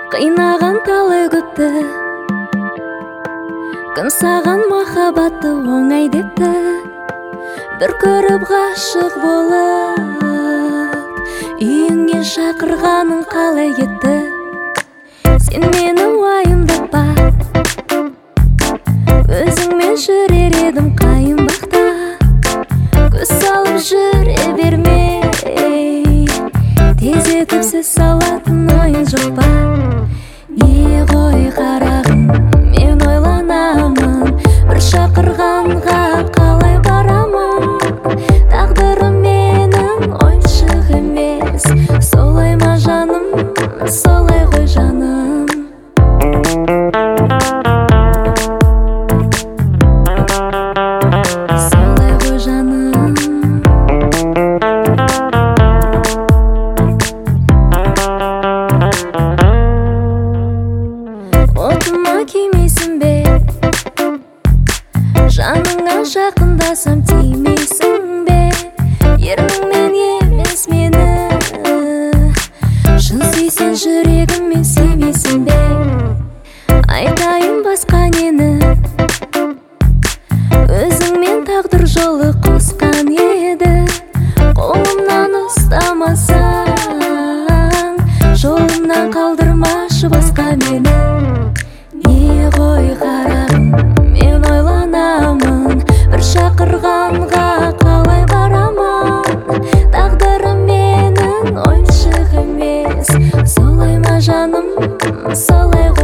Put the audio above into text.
Қайнаған талай көпті, кім саған махаббатты оңай депті. Бір көріп ғашық болып, үйіңе шақырғаның қалай кетті. Сен мені уайымдатпа, өзіңмен жүрер едім қайын бақта. Көз салып жүре бермей, тездетіп сөз салатын ойың жоқ ба? Не ғой қарағым, мен ойланамын, бір шақырғанға қалай барамын. Тағдырым менің ойыншық емес, солай ма жаным, солай ғой жаным. Солай ғой жаным. Отыма кимейсің бе, жаныңа жақындасам тимейсің бе? Ерніңмен емес мені, шын сүйсен жүрегіммен сүймейсің бе? Айтайын басқа нені, өзіңмен тағдыр жолы қосқан еді. Қолымнан ұстамасаң, жолымнан қалдырмашы басқа мені. Не ғой қарағым, мен ойланамын, бір шақырғанға қалай барамын. Тағдырым менің ойыншық емес, солай ма жаным, солай